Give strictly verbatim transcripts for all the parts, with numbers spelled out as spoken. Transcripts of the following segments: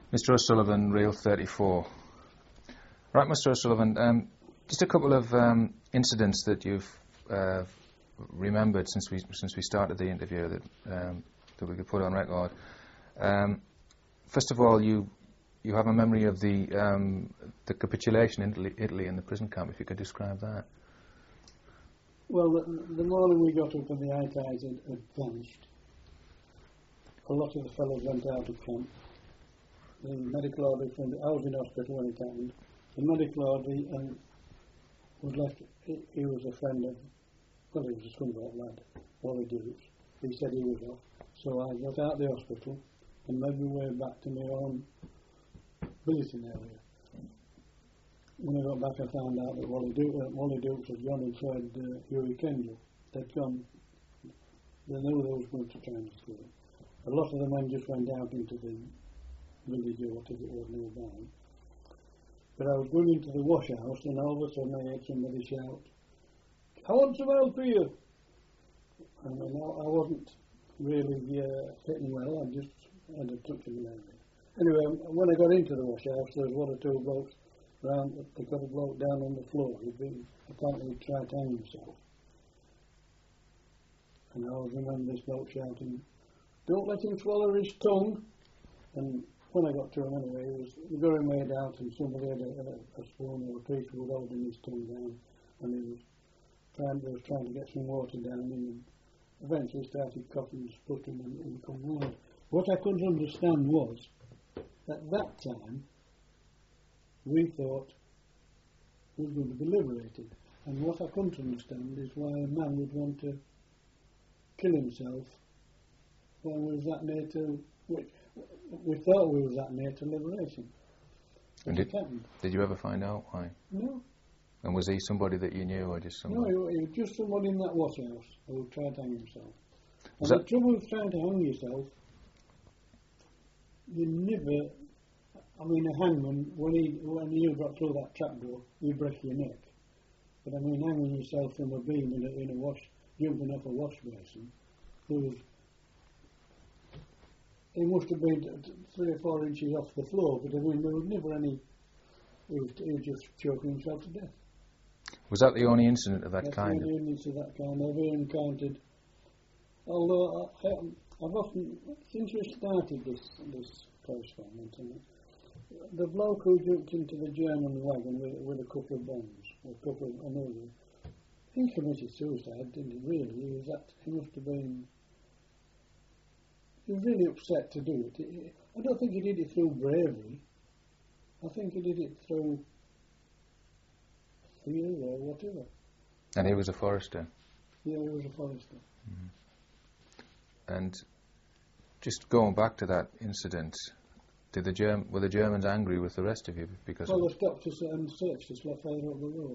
Mister O'Sullivan, Reel thirty-four. Right, Mister O'Sullivan, um, just a couple of um, incidents that you've uh, remembered since we since we started the interview that um, that we could put on record. Um, first of all, you you have a memory of the um, the capitulation in Italy, Italy in the prison camp. If you could describe that. Well, the, the morning we got up and the high tides had, had vanished, a lot of the fellows went out of camp. The medical order from the, I was in hospital when it happened. The medical order um, was left. He, he was a friend of, well, he was a Scunthorpe lad, Wally Dukes. He said he was off, so I got out of the hospital and made my way back to my own billeting area. When I got back, I found out that Wally, Duke, uh, Wally Dukes had gone and tried uh, Hughie Kendall. They'd gone. They knew they was going to try and steal. A lot of the men just went out into the village or whatever it was nearby. But I was going into the wash house and all of a sudden I heard somebody shout, "I want some help here!" I mean, I, I wasn't really uh, fitting well, I just had a touch of malaria. Anyway, when I got into the wash house, there was one or two blokes round, they got a bloke down on the floor. He'd been, apparently he'd tried to hang himself. And I always remember this bloke shouting, "Don't let him swallow his tongue!" And when I got to him anyway, he was very made out, and somebody had a, a, a spoon or a piece of wood holding his tongue down, and he was trying, they was trying to get some water down him, and eventually started coughing and spluttering and, and come round. What I couldn't understand was, at that time, we thought he was going to be liberated, and what I couldn't understand is why a man would want to kill himself when we was that near to, we, we thought we was that near to liberation. And did, did you ever find out why? No. And was he somebody that you knew, or just somebody? No, he, he was just somebody in that wash house who tried to hang himself. Was And that the trouble with trying to hang yourself, you never, I mean, a hangman, when he when you got through that trapdoor, you break your neck. But I mean, hanging yourself from a beam in a, in a wash, jumping off a wash basin, he was, he must have been t- three or four inches off the floor, but I mean, there was never any, he was, he was just choking himself to death. Was that the only incident of that That's kind? the only incident of that kind I've ever encountered. Although I, I've often, since we started this this correspondence, the bloke who jumped into the German wagon with, with a couple of bombs, a couple of another, he committed suicide, didn't he? Really, he was that. He must have been. He was really upset to do it. He, I don't think he did it through bravery. I think he did it through fear or whatever. And he was a forester. Yeah, he was a forester. Mm-hmm. And just going back to that incident, did the Germ- were the Germans angry with the rest of you because? Well, of they stopped us and searched us like further up the road.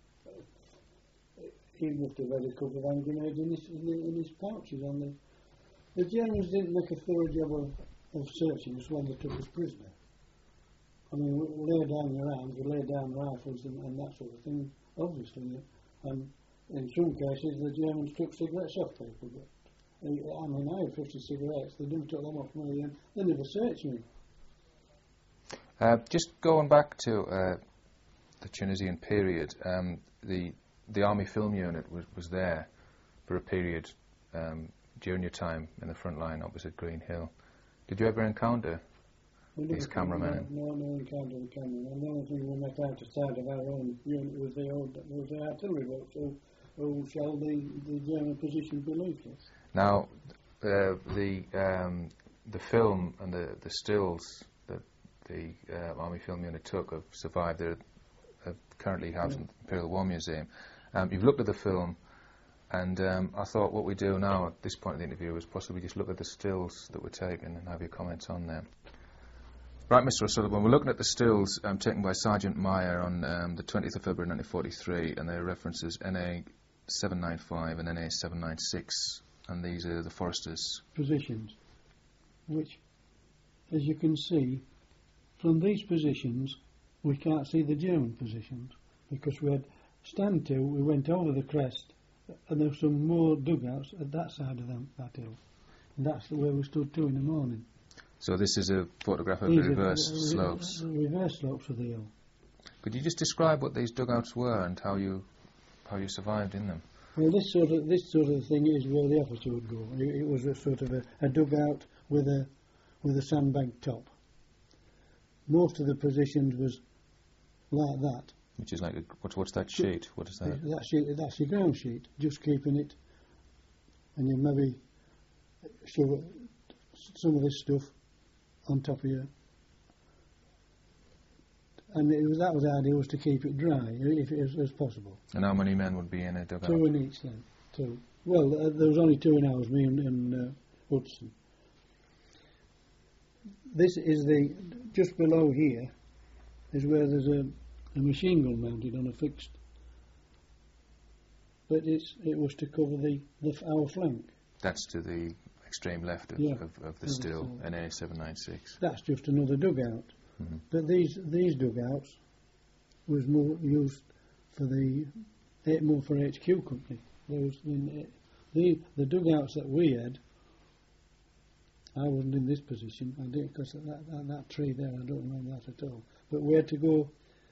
He must have had a couple of hand grenades in his, in, the, in his pouches. On the, the Germans didn't make a thorough job of, of searching us when they took us prisoner. I mean, we, we lay down your arms, we lay down rifles and, and that sort of thing, obviously. And in some cases, the Germans took cigarettes off people. But I mean, I had fifty cigarettes, they didn't take them off me, and they never searched me. Uh, just going back to uh, the Tunisian period, um, the the Army Film Unit was, was there for a period um, during your time in the front line opposite Green Hill. Did you ever encounter we these cameramen? No, no encounter the cameramen. The only thing we met outside of our own unit was the old was the artillery boats who, who shelled the, the German position beneath us. Now, uh, the um, the film and the, the stills that the uh, Army Film Unit took have survived. They're uh, currently housed in the Imperial War Museum. Um, you've looked at the film, and um, I thought what we do now at this point of the interview is possibly just look at the stills that were taken and have your comments on them. Right, Mister O'Sullivan, we're looking at the stills um, taken by Sergeant Meyer on um, the twentieth of February nineteen forty-three, and their references N A seven ninety-five and N A seven ninety-six. And these are the foresters' positions, which, as you can see, from these positions, we can't see the German positions because we had stand to. We went over the crest, and there were some more dugouts at that side of them, that hill, and that's the way we stood to in the morning. So this is a photograph of These the are reverse the- the slopes. The reverse slopes of the hill. Could you just describe what these dugouts were and how you how you survived in them? Well, this sort of this sort of thing is where the officer would go. It, it was a sort of a, a dugout with a with a sandbag top. Most of the positions was like that. Which is like a, what's what's that sheet? What is that? That's your, that's your ground sheet. Just keeping it, and you maybe shove some of this stuff on top of you. And it was, that was the idea, was to keep it dry, if as, as possible. And how many men would be in a dugout? Two in each then. Two. Well, uh, there was only two in ours, me and, and uh, Hudson. This is the, just below here, is where there's a, a machine gun mounted on a fixed. But it's it was to cover the, the our flank. That's to the extreme left of, Yeah. of, of the Yeah, still, so- N A seven ninety-six. That's just another dugout. Mhm. But these these dugouts was more used for the eh, more for H Q company. There was in, eh, the the dugouts that we had. I wasn't in this position. I did because that, that that tree there. I don't remember that at all. But we had to go.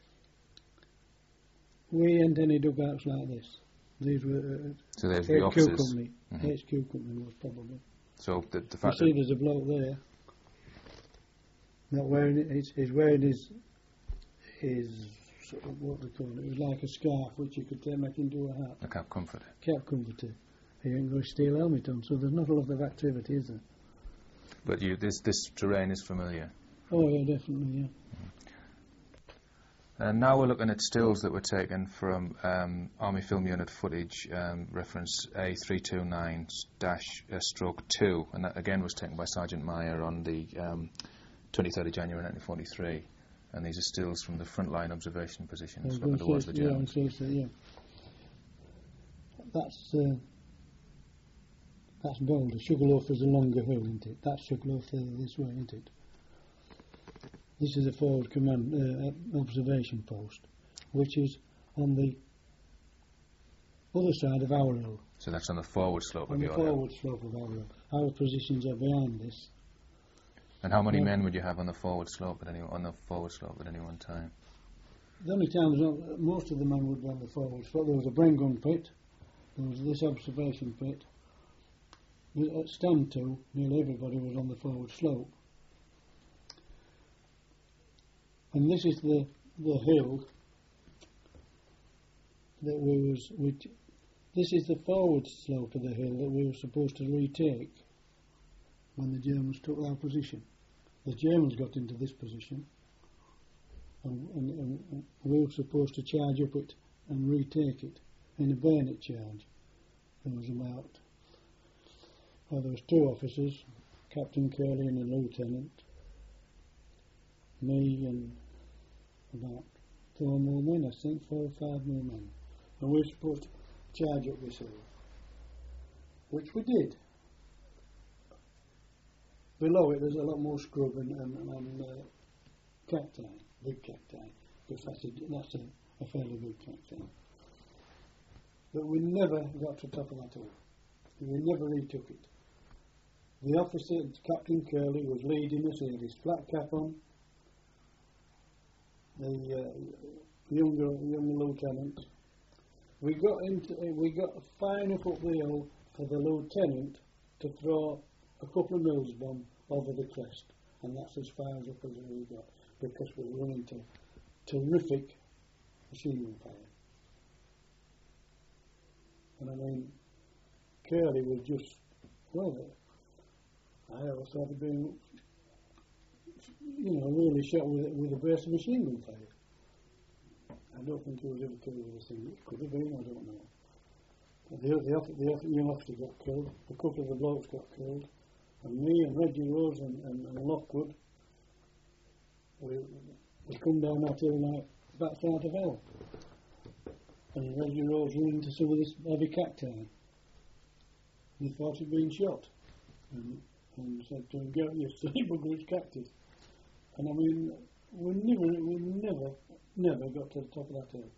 We hadn't any dugouts like this. These were uh, So there's the H Q officers. company. Mhm. H Q company was probably. So the, the You fact see, that there's a bloke there. Not wearing it. He's, he's wearing his his sort of what they call it. It was like a scarf which you could uh, make into a hat. the cap comforter. Cap comforter. He ain't got a steel helmet on, so there's not a lot of activity, is there? But you, this this terrain is familiar. Oh yeah, definitely. Yeah. And now we're looking at stills that were taken from um, Army Film Unit footage, um, reference A three two nine dash uh, stroke two, and that again was taken by Sergeant Meyer on the um, twenty-third of January nineteen forty-three. And these are stills from the frontline observation I positions was looking going towards to the say, yeah, Germans. so, so, yeah. That's uh, that's Boulder. Sugarloaf is a longer hill, isn't it? That's Sugarloaf further this way, isn't it? This is a forward command uh, observation post, which is on the other side of our hill, So that's on the forward slope on of the your hill. forward slope of our hill. Our positions are behind this. And how many Yeah. men would you have on the forward slope at any on the forward slope at any one time? The only times uh, most of the men would be on the forward slope. There was a brain gun pit. There was this observation pit. At stand to, nearly everybody was on the forward slope. And this is the the hill that we was. We t- this is the forward slope of the hill that we were supposed to retake when the Germans took our position. The Germans got into this position, and, and, and, and we were supposed to charge up it and retake it in a bayonet charge. There was about, well, there was two officers, Captain Curley and a lieutenant, me and about four more men, I think, four or five more men. And we were supposed to charge up this hill, which we did. Below it, there's a lot more scrub and, and, and uh, cacti, big cacti, because that's a, that's a, a fairly big cacti. But we never got to the top of that hill. We never retook it. The officer, Captain Curley, was leading us. He had his flat cap on. The uh, younger younger lieutenant. We got into we got far enough up the hill for the lieutenant to throw a couple of Mills bomb over the crest, and that's as far as up as we got, because we were running to terrific machine gun fire. And I mean, Curley was just, well, I always thought he'd been, you know, really shot with, with a burst of machine gun fire. I don't think he was ever killed with a thing. It could have been, I don't know. The, the, the, the young officer got killed, a couple of the blokes got killed, and me and Reggie Rose and, and, and Lockwood, we, we come down that hill like backside of hell. And Reggie Rose ran into some of this heavy cacti. He thought he'd been shot, and, and said to him, "Get your sleep bugger's cactus." And I mean, we never, we never, never got to the top of that hill.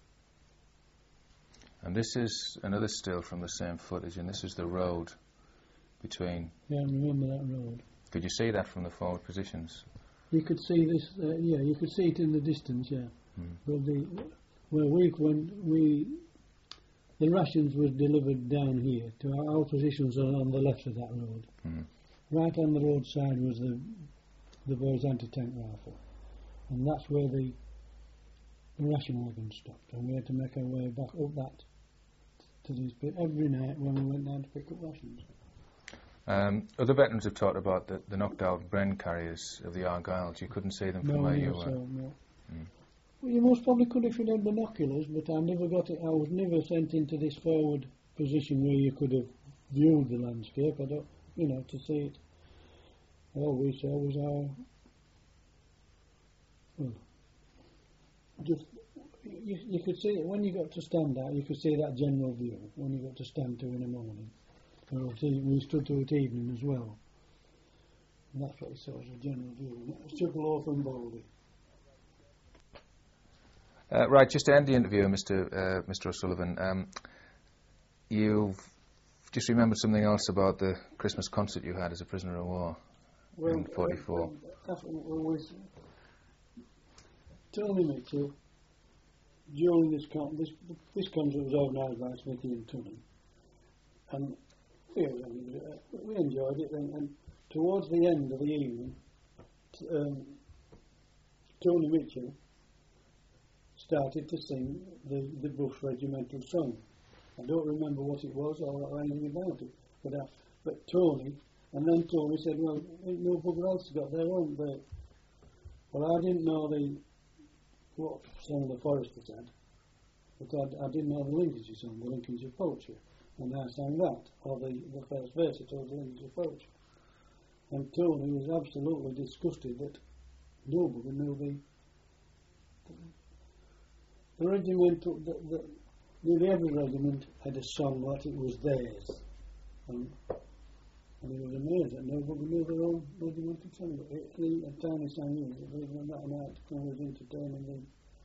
And this is another still from the same footage, and this is the road between Yeah, I remember that road. Could you see that from the forward positions? You could see this, uh, yeah, you could see it in the distance, yeah. Mm. But the, where we, when we, the rations was delivered down here, to our, our positions are on the left of that road. Mm. Right on the roadside was the, the boys' anti-tank rifle. And that's where the, the ration wagon stopped, and we had to make our way back up that to these people every night when we went down to pick up rations. Um, other veterans have talked about the, the knocked out Bren carriers of the Argylls. You couldn't see them from no, where no, you were. So, no. Mm. Well, you most probably could if you had binoculars, but I never got it. I was never sent into this forward position where you could have viewed the landscape. I don't, you know, to see it. All we saw was our, well, just you, you could see it when you got to stand out. You could see that general view when you got to stand to in the morning. Or we stood to it evening as well. And that's what we saw as a general view. And it was Chippewa and Baldy. Uh, right, just to end the interview, Mister Uh, Mister O'Sullivan, um, you've just remembered something else about the Christmas concert you had as a prisoner of war well, in forty-four. Uh, that's what we Tony Mitchell, during this con- this this concert was organised by Smithy and Tony, and we, we enjoyed it. And, and towards the end of the evening, t- um, Tony Mitchell started to sing the, the Bush Regimental song. I don't remember what it was or, or anything about it, but uh, but Tony, and then Tony said, well, ain't no bugger else got their own, but well, I didn't know the what song the Foresters had, but I, I didn't know the Lincolnshire song, the Lincolnshire Poetry, and I sang that, or the, the first verse of the Lincolnshire Poetry. And Tony was absolutely disgusted that nobody knew the The regiment, the, the, nearly every regiment had a song like it was theirs. And, and he was amazed that nobody knew their own regimental song. But it, he, a tiny song, he was that night to come was entertaining them.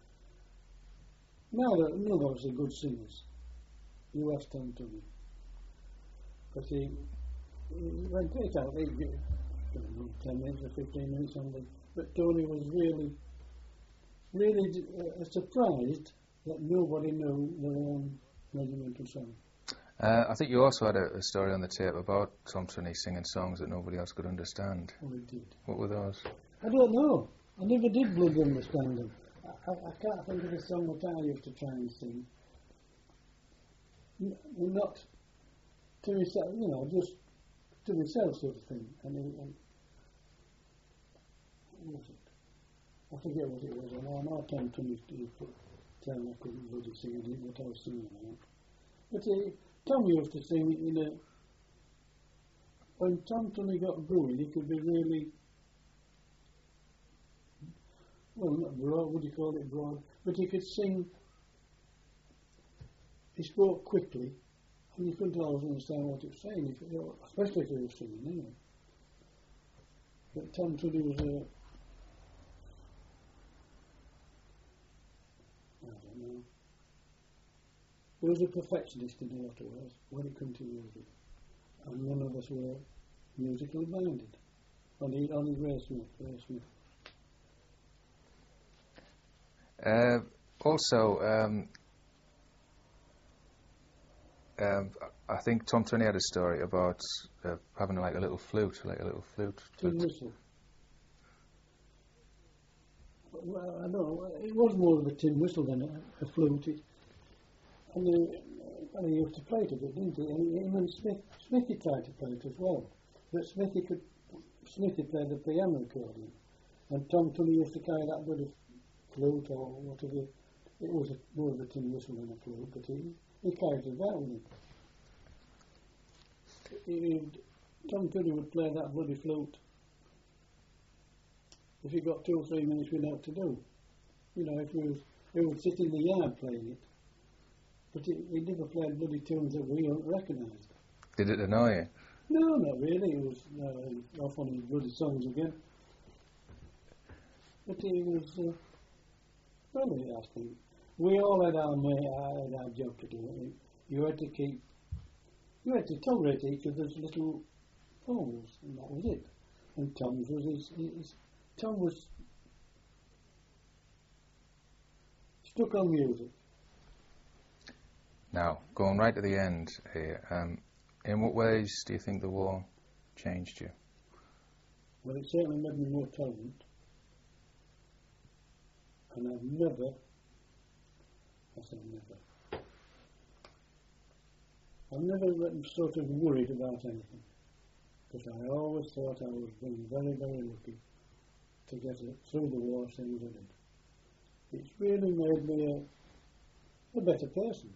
Now, none of us are good singers. You asked Tom to me. But he, he went take out, he, I don't know, ten minutes or fifteen minutes on the. But Tony was really. really uh, surprised that nobody knew their own regimental song. Uh, I think you also had a, a story on the tape about Tom Turney singing songs that nobody else could understand. Well, he did. What were those? I don't know. I never did bloody understand them. I, I, I can't think of a song that I used to try and sing. N- not to myself, you know, just to myself sort of thing. And, and, and what was it? I forget what it was. I know, I know Tom Turney used to tell me I couldn't bloody sing. I didn't know what I was singing about. But uh, Tom used to sing in a... When Tom Turney got going, he could be really... Well, not broad, would you call it broad? But he could sing... He spoke quickly, and you couldn't always understand what he was saying, if, you know, especially if he was singing, anyway. But Tom Turney was a... I don't know. He was a perfectionist in a lot of ways when it came to music. And none of us were musically minded. Only, only Ray Smith, Ray Smith. Uh, also, um, um, I think Tom Turney had a story about uh, having like a little flute, like a little flute. Tin whistle. Well, I know, it was more of a tin whistle than a, a flute. It, and he, and he used to play it a bit, didn't he? And him and Smith, Smithy tried to play it as well. But Smithy could, Smithy played the piano accordion. And Tom Turney used to carry that bit of flute or whatever. It was a, more of a tin whistle than a flute, but he, he carried it about with him. He, Tom Turney would play that bloody flute. If he got two or three minutes, we know what to do. You know, if we was, we would sit in the yard playing it, but he, he never played bloody tunes that we recognised. Did it annoy you? No, not really. It was uh, off on his bloody songs again. But he was, uh, well, I think we all had our, uh, had our job to do. You had to keep, you had to tolerate each other's little faults, and that was it. and Tom's was his, his Tom was stuck on music. Now, going right to the end here, um, in what ways do you think the war changed you? Well, it certainly made me more tolerant. And I've never, I say never, I've never been sort of worried about anything. Because I always thought I was being very, very lucky to get it through the war as soon as I did. It's really made me a, a better person.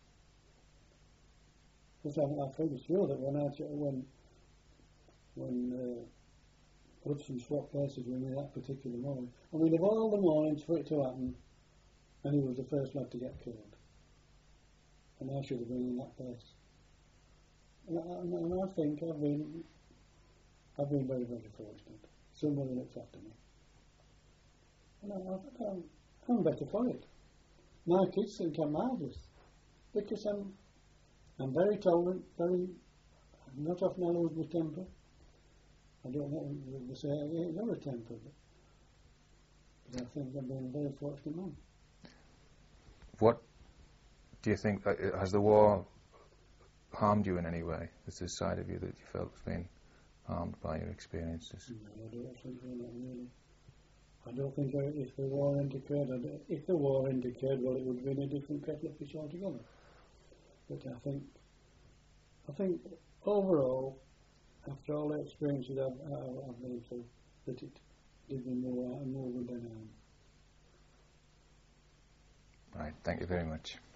Because I, I feel sure that when I, when, when uh, Hudson swapped places with me that particular morning, I mean, of all the mornings for it to happen, and he was the first lad to get killed. And I should have been in that place. And I, and I think I've been, I've been very, very fortunate. Somebody looks after me. And I, I, I'm, I'm better for it. My kids think I'm marvellous. Because I'm, I'm very tolerant, very, not often I lose my temper. I don't know what they say, I ain't got a temper, but, but I think I've been a very fortunate man. What do you think, uh, has the war harmed you in any way? Is there a side of you that you felt was being harmed by your experiences? No, I don't think so, not really. I don't think I, if the war hadn't occurred, I'd, if the war hadn't occurred, well, it would have been a different kettle of fish altogether. But I think, I think overall, after all the experiences I've, I've, I've been through, that it did me more, more good than harm. Right, thank you very much.